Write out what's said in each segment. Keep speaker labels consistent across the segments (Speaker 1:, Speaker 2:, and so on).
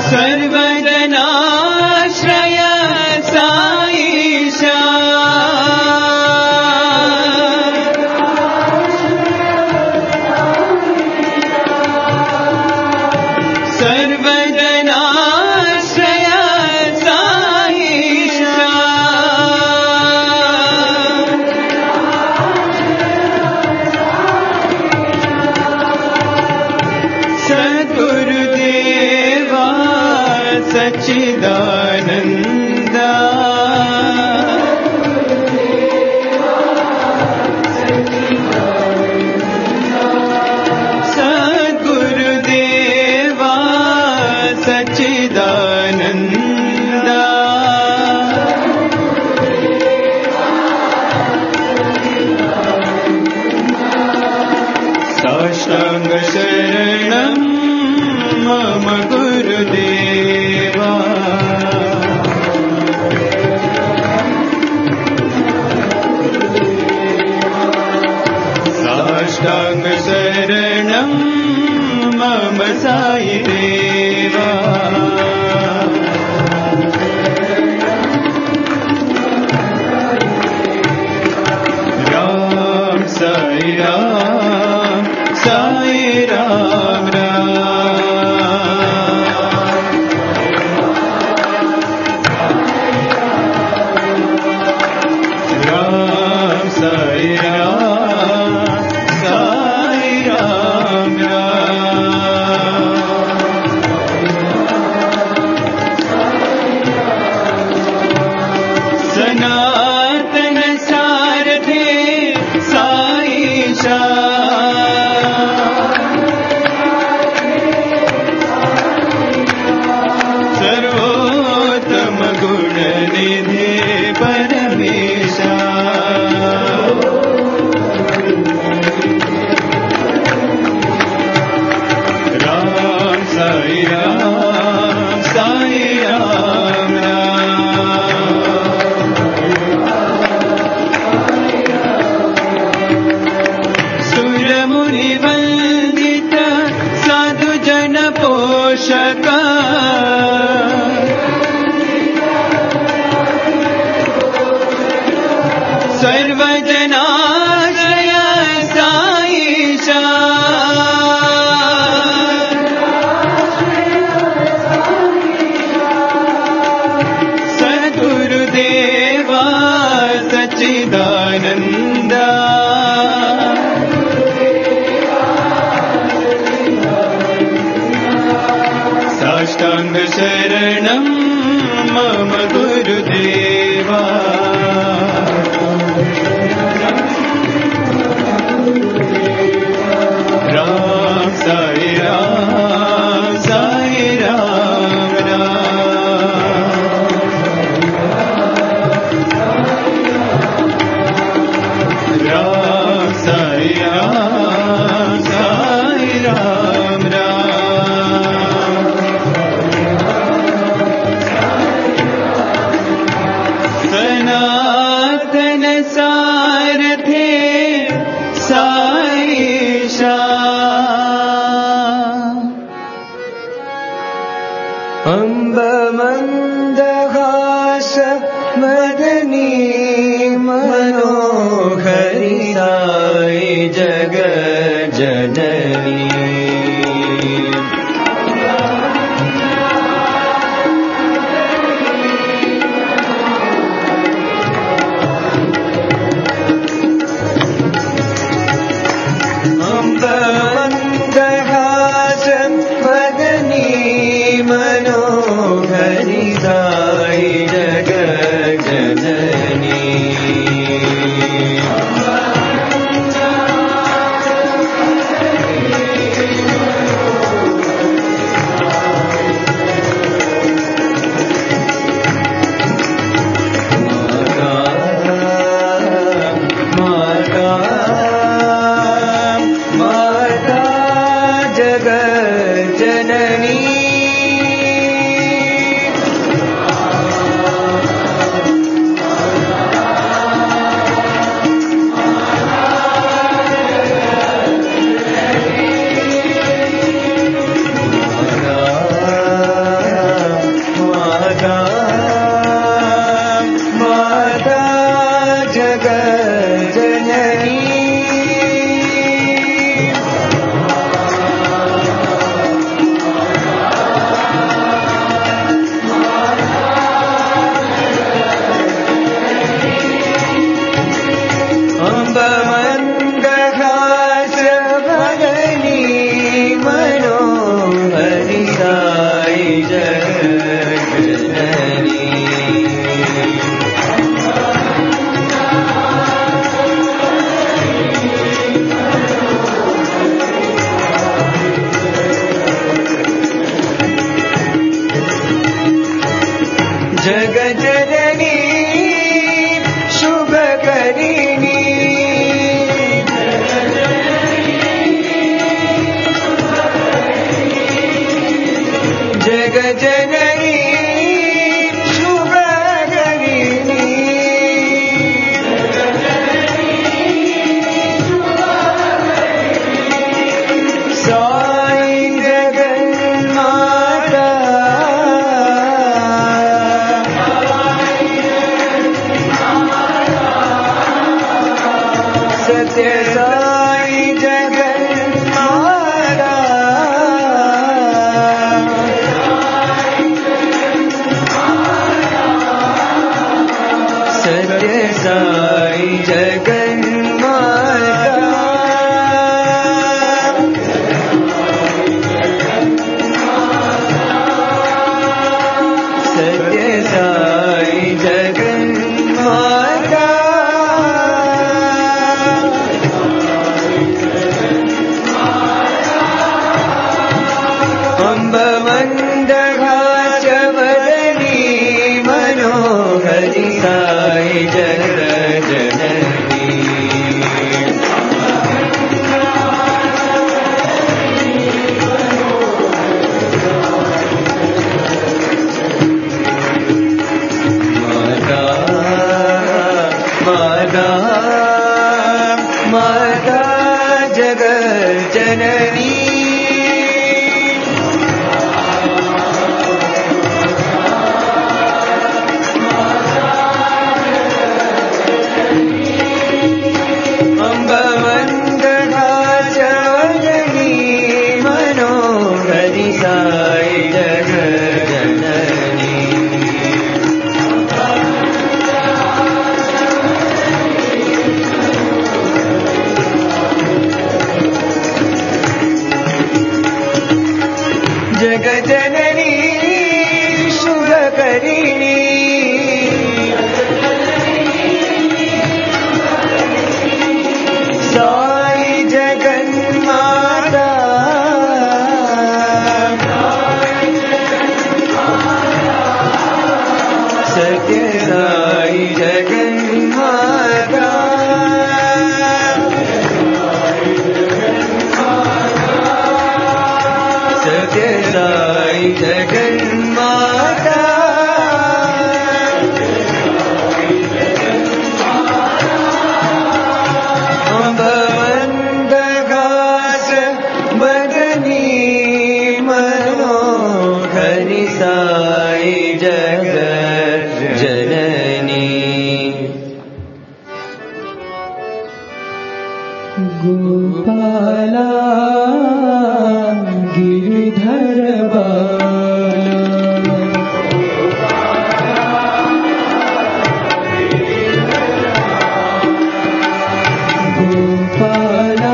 Speaker 1: सर्वजनाश्रय साईशा सर्वजनाश्रय साईशा सद्गुरुदेवा सच्चिदानन्दा सद्गुरुदेवा सच्चिदानन्दा साष्टांग शरणं मम गुरुदेवा साष्टांग शरणं मम साई देवा राम साई राम साई राम राम राम साई राम साई राम सनातन सारथे साईशा सर्वोत्तम गुण निधे परमेशा राम साई राम साई राम सुरमुनि वंदित साधु जन पोषक सर्वजनाश्रय साईशा सद्गुरुदेवा सच्चिदानन्दा साष्टांग शरणं मम गुरुदेवा राम साई राम साई राम राम साई राम साई राम सनातन सारथे साईशा अम्ब मन्दहास मदनी मनोहरि साई जगज्जननी मन्दहास मदनी मनोहरि साई जगज्जननी जगजननी शुभकरिणी साई जगन्माता सत्य साई जगन्माता सत्य साई जगन्माता सत्य साई जगन्माता अम्बमन्दघासवदनी मनोहरि साई जगज्जननी माता माता माता जगज्जननी अम्बमन्दघासवदनी मनोहरि साई जगज्जननी जगजननी शुभकरिणी साई जगन्माता सत्य साई जगन्माता सत्य साई जगन्माता अम्बमन्दघासवदनी मनोहरि साई जगज्जननी गोपाला गिरिधर बाला गोपाला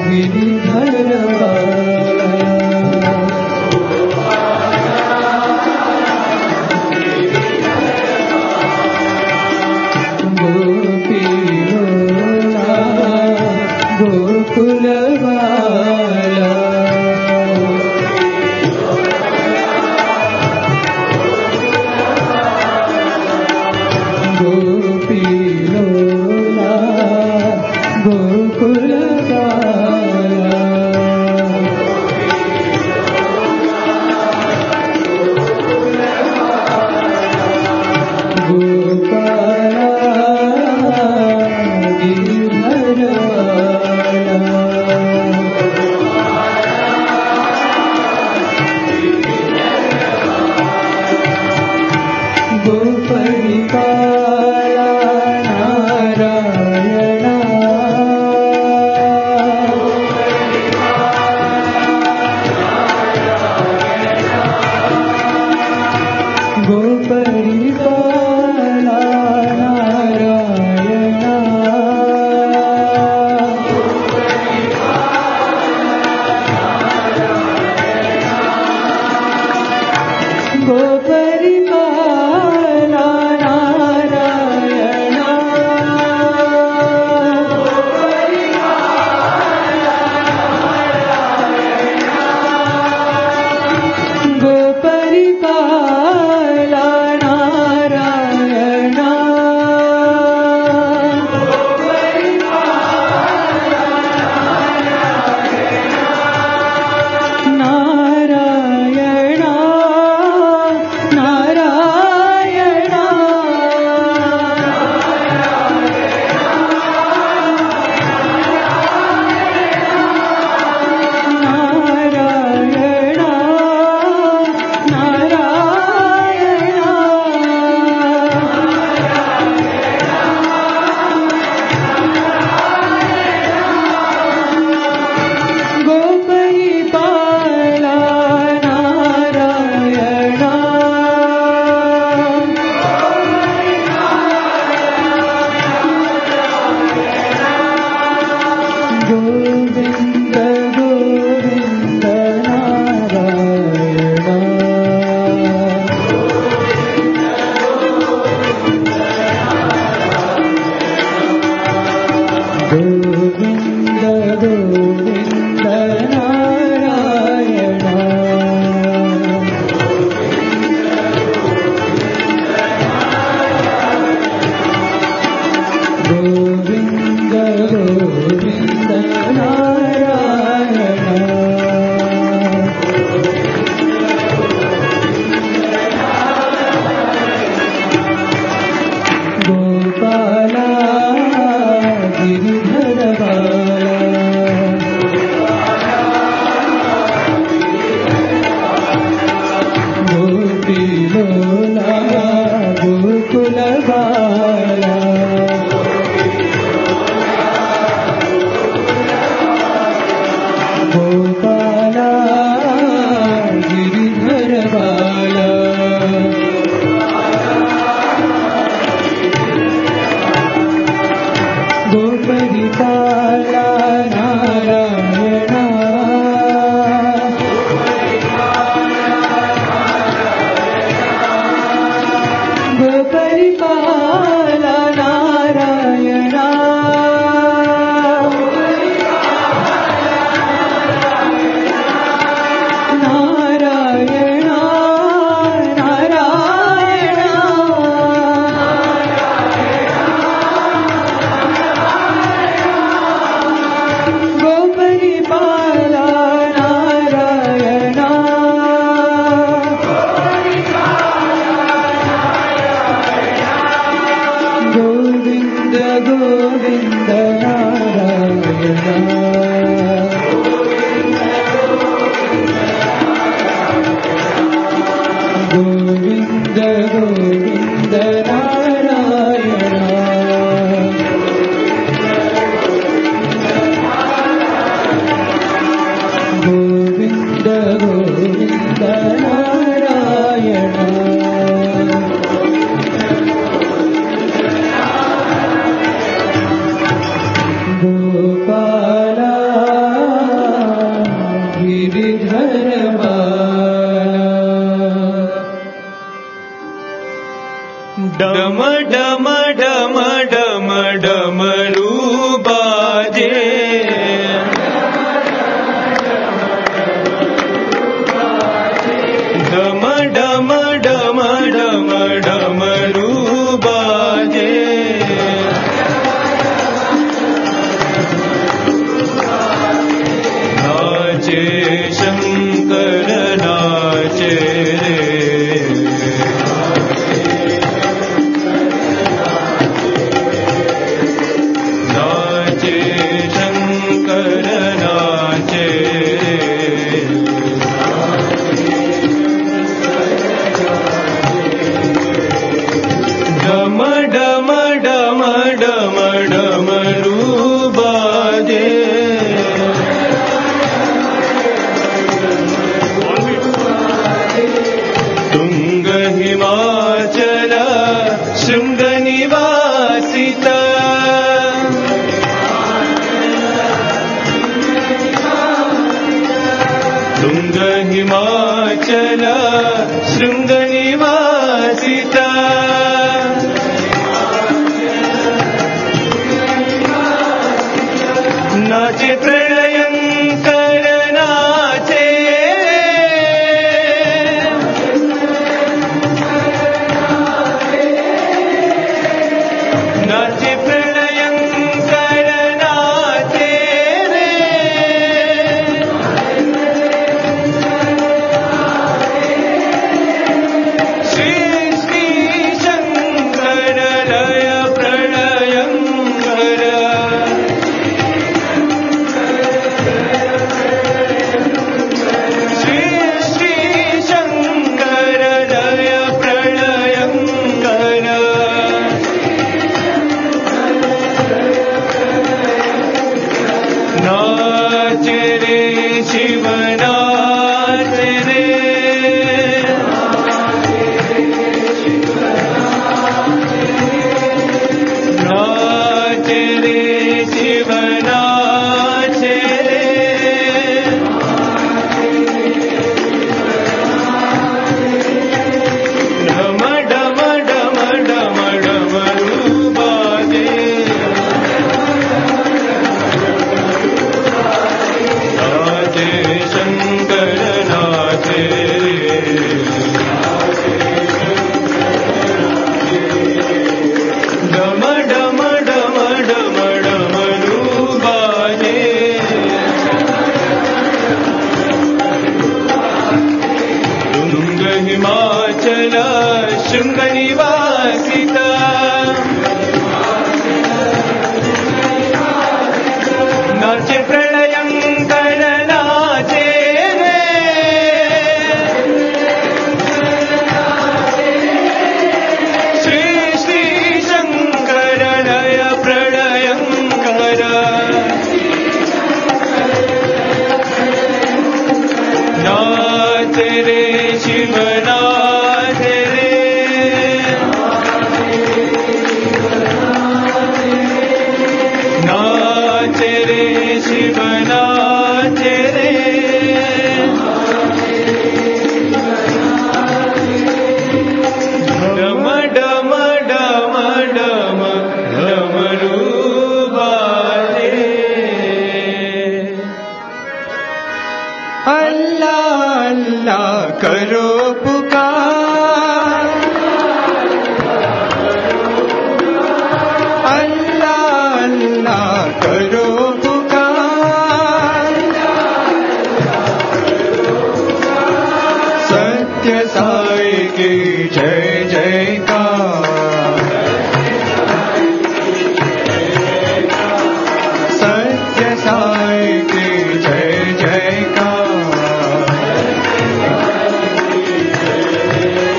Speaker 1: गिरिधर बाला गोविन्द गोविन्द नारायण गोविन्द गोविन्द नारायण गोपाला गिरिधर डम डम डम डम डमरू बाजे डम डम डम डम डमरू बाजे नाचे शंकर नाचे हिमाचल शृंग निवासिता नाचे प्रलयंकर नाचे नाचे प्रलयंकर नाचे हिमाचल शृंग निवासिता नाचे प्रलयंकर नाचे श्री श्री शंकर लय प्रलयंकर नाचे रे शिव नाचे रे नाचे रे शिव नाचे रे डम डम डम डम डमरू बाजे अल्लाह अल्लाह करो पुकार अल्लाह अल्लाह करो पुकार सत्य साई की जय जयकार सत्य साई की जय जयकार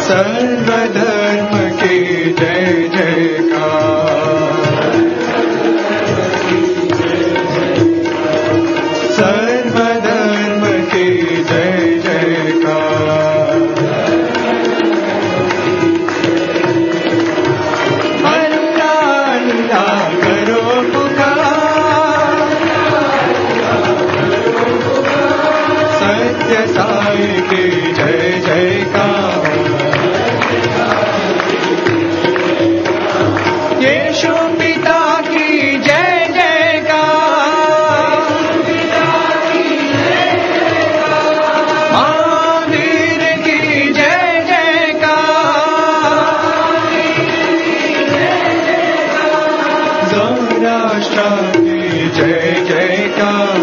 Speaker 1: सर्वधर्म की जय जयकार सर्वधर्म की जय जयकार अल्लाह अल्लाह करो पुकार सत्य साई की जय जयकार यीशु पिता की जय जयकार महावीर की जय जयकार ज़ोराष्ट्र की जय जयकार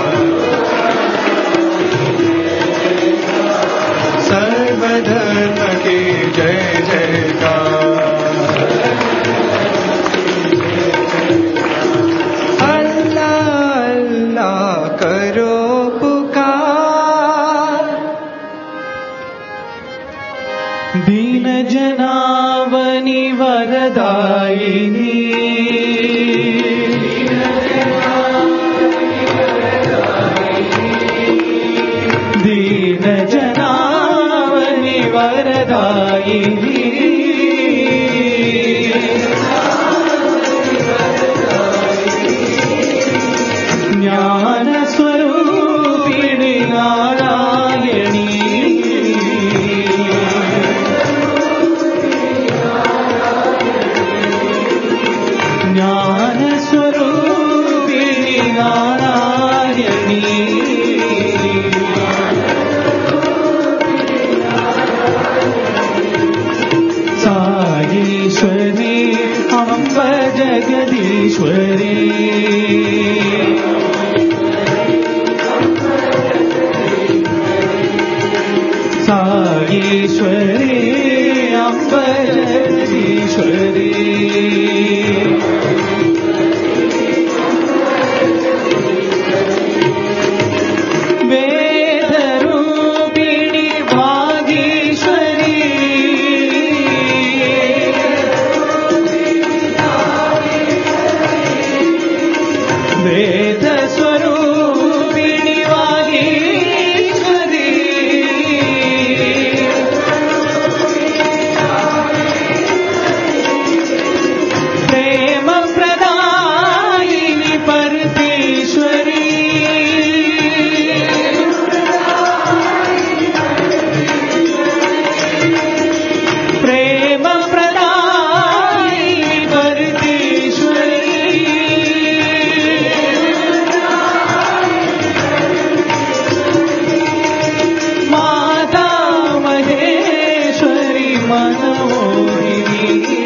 Speaker 1: सर्वधर्म की जय जयकार करो पुकार दीन जनावनि वरदायिनी दीन जनावनि वरदायिनी ज्ञान स्वरूपिणी नारायणी ज्ञान स्वरूपिणी नारायणी साईश्वरी अम्ब जगदीश्वरी साईश्वरी अम्ब जगदीश्वरी वेदरूपिणी भागीश्वरी वेद स्वरूपिणी वागीश्वरी प्रेम प्रदायिनी परमेश्वरी प्रेम प्रदायिनी परमेश्वरी माता महेश्वरी मनमोहिनी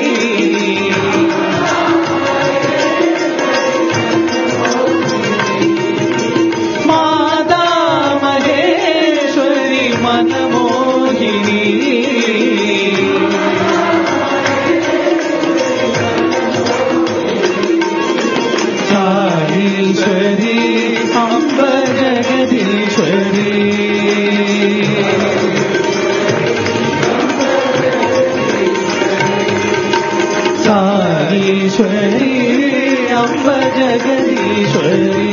Speaker 1: माता महेश्वरी मनमोहिनी साईश्वरी अम्ब जगदीश्वरी साईश्वरी अम्ब जगदीश्वरी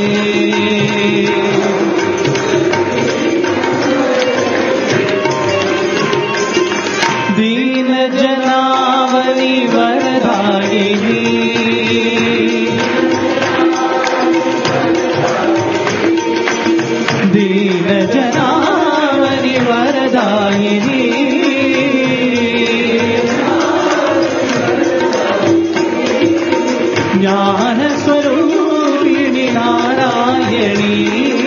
Speaker 1: दीन जनावनि वरदायिनी दीन जनावनि वरदायिनी ज्ञान स्वरूपिणी नारायणी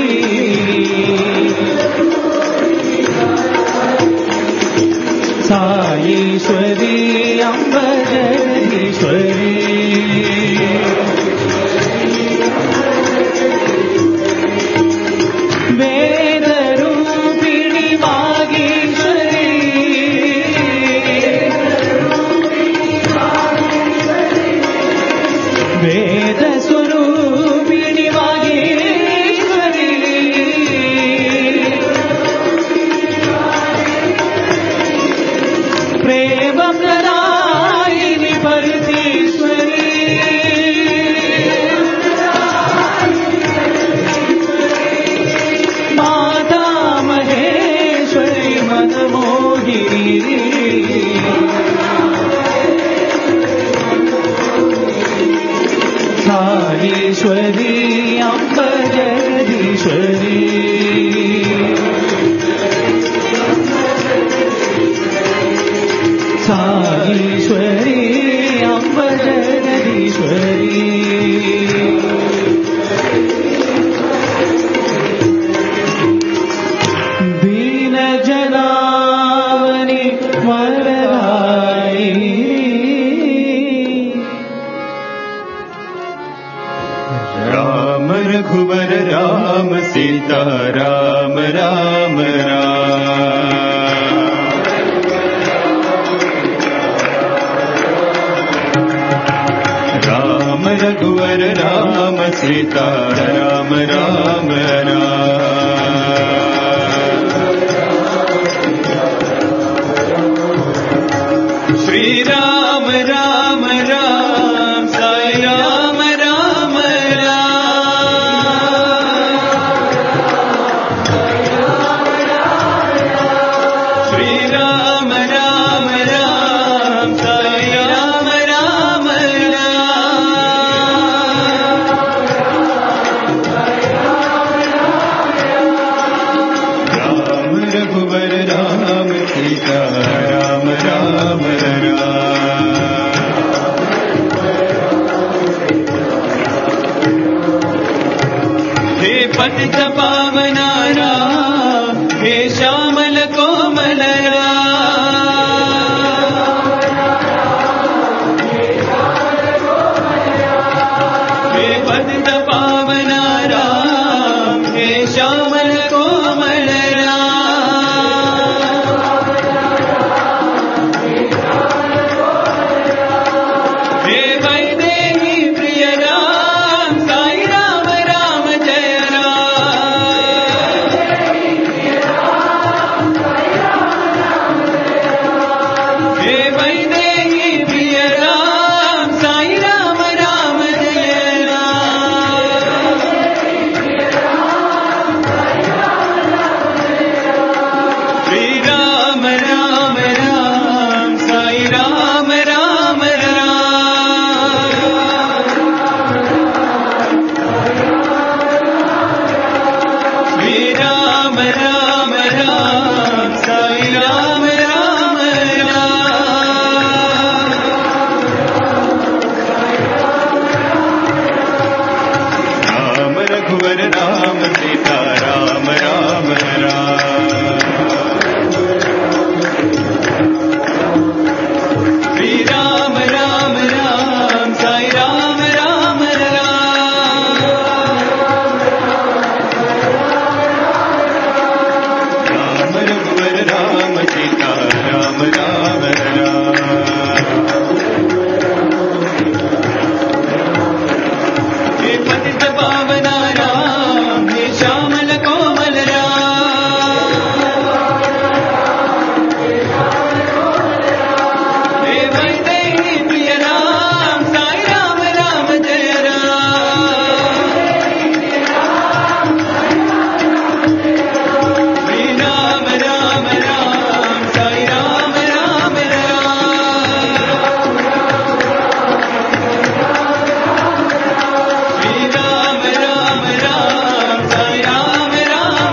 Speaker 1: साईश्वरी अम्ब जगदीश्वरी वेदरूपिणी वागीश्वरी वेद स्वरूपिणी वागीश्वरी प्रेम प्रदायिनी परमेश्वरी माता महेश्वरी मनमोहिनी कालीश्वरी अम्ब जगदीश्वरी कालीश्वरी अम्ब जगदीश्वरी दीन जनावनी वरदाई
Speaker 2: राम रघुवर राम सीता राम राम राम रघुवर राम सीता राम राम श्री राम राम राम साई राम राम श्री राम राम राम साई राम राम राम रघुवर राम सीता राम राम हे पतित पावना राम हे श्यामल कोमल हे पतित पावना राम हे श्यामल कोमल हे वैदेही प्रिय राम साई राम राम जय हे वैदेही प्रिय राम साई राम राम जय श्री राम राम राम साई राम राम श्री राम राम राम साई राम राम राम रघुवर राम सीता राम राम श्री राम राम राम साई राम राम राम रघुवर राम सीता राम राम हे पतित पावना राम हे श्यामल कोमल हे वैदेही प्रिय राम साई राम राम जय श्री राम राम राम साई राम राम श्री राम राम राम साई राम राम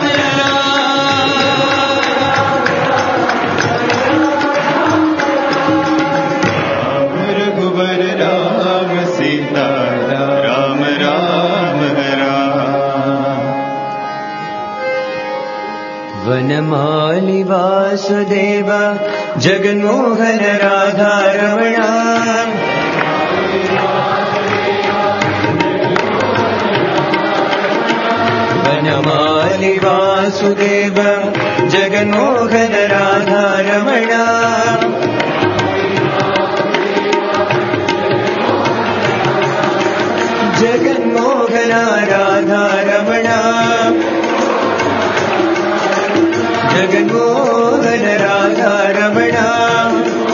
Speaker 2: राम रघुवर राम सीता राम राम
Speaker 3: वनमाली वासुदेव जगन्मोहन राधा रमणा वनमाली वासुदेव जगन्मोहन राधा रमणा जगन्मोहन राधा रमणा जगन्मोहन राधा रमणा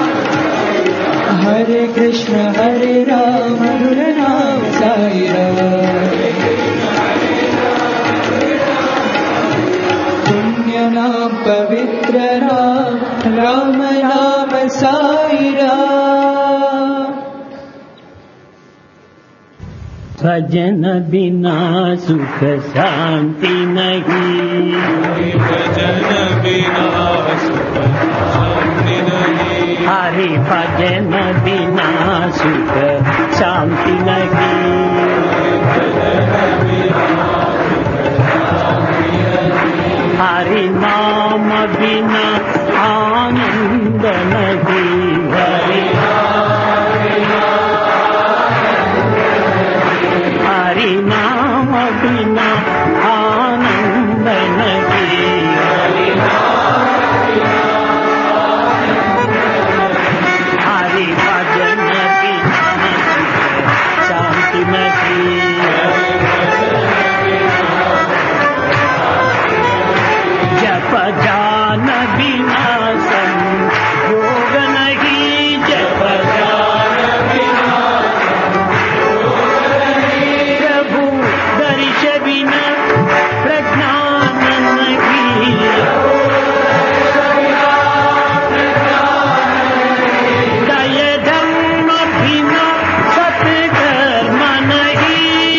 Speaker 1: कृष्ण हरे राम मधुर नाम साई राम पुण्य नाम पवित्र नाम राम नाम साई राम
Speaker 4: भजन बिना सुख शांति नहीं
Speaker 2: भजन बिना सुख शांति नहीं
Speaker 4: हरि भजन बिना सुख शांति नहीं हरि नाम बिना आनंद नहीं हरि हरि नाम बिना आनंद नहीं हरि भजन बिना शांति नहीं जप जान बिना संयोग नहीं जप जान बिना प्रभु दर्श बिना प्रज्ञान नहीं दय धर्म बिना सत्कर्म नहीं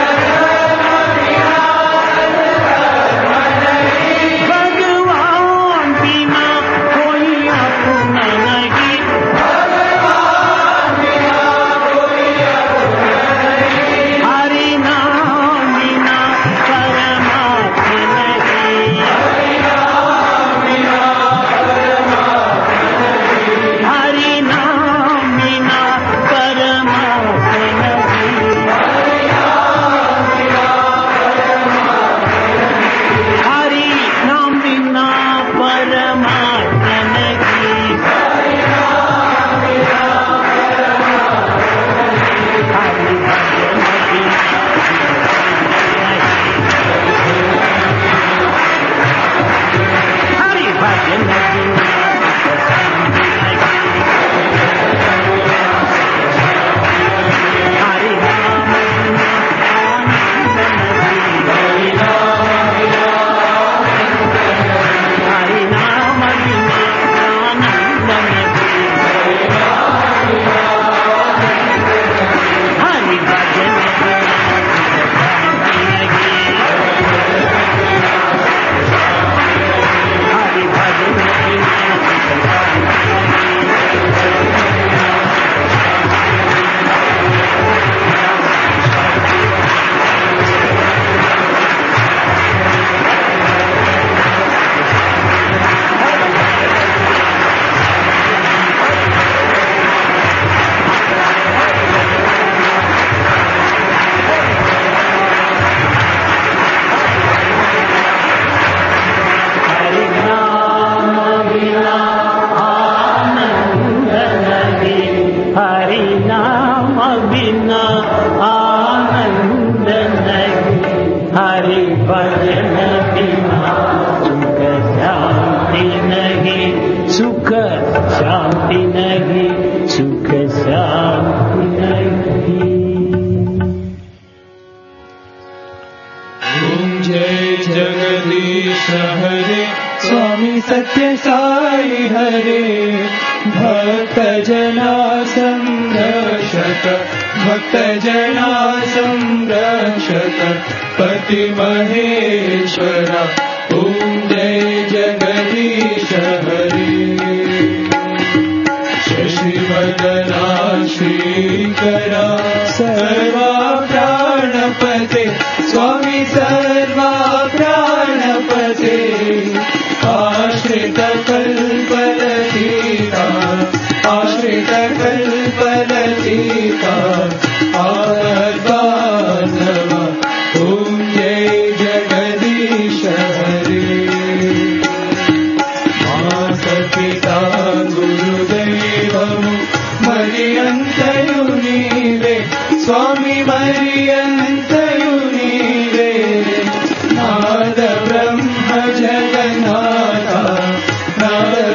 Speaker 4: भगवान बिना कोई अपना नहीं हरि नाम बिना परमात्मा नहीं हरि नाम बिना परमात्मा नहीं हरि नाम बिना परमात्मा नहीं हरि भजन बिना हरि भजन बिना शांति नहीं हरि नाम बिना आनंद नहीं हरि नाम बिना आनंद नहीं हरि भजन बिना शांति नहीं हरि भजन बिना हरि नाम बिना आनंद नहीं हरि नाम बिना आनंद नहीं हरि भजन बिना सुख शांति नहीं सुख शांति नहीं सुख शांति नहीं
Speaker 2: ओम जय जगदीश हरे
Speaker 1: स्वामी सत्य साई हरे भक्त जना संरक्षक भक्त जना संरक्षक पति महेश्वरा ओम जय जगदीश हरे शशिवदना श्रीकरा सर्वा प्राणपते स्वामी सर्वा प्राणपते आश्रित कल्पलतीता आश्रित कल्पलतीता आत्मबांधवा ओम जय जगदीश हरे माता पिता गुरुदैवము मरियंतयु नीवे स्वामी मरियंतयु नीवे नाद ब्रह्म जगन्नाथ नाद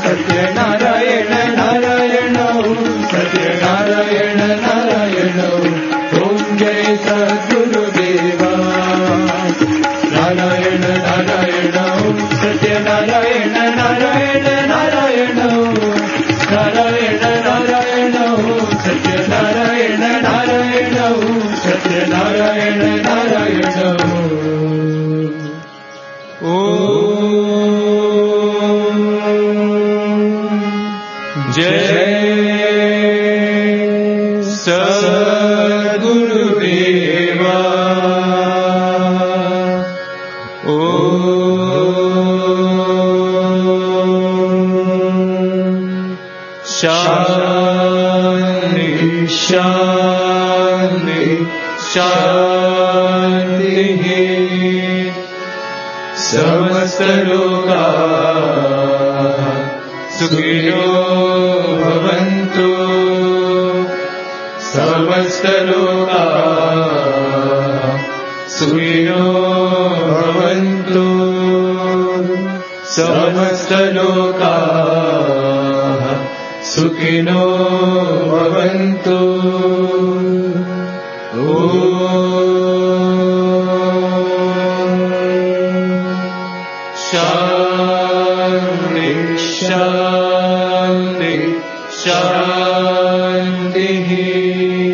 Speaker 1: सत्यनारायण नारायण सत्यनारायण नारायण ओम जय सद्गुरुदेवा नारायण नारायण सत्यनारायण नारायण नारायण नारायण नारायण सत्यनारायण नारायण सत्यनारायण नारायण
Speaker 3: जय सद्गुरुदेवा शांति शांति शांति समस्त लोका सुखिनो भवन्तु समस्त लोका सुखिनो भवन्तु समस्त लोका सुखिनो भवन्तु शांति शांति शांति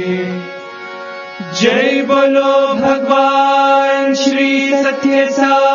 Speaker 3: जय बोलो भगवान श्री सत्य साई।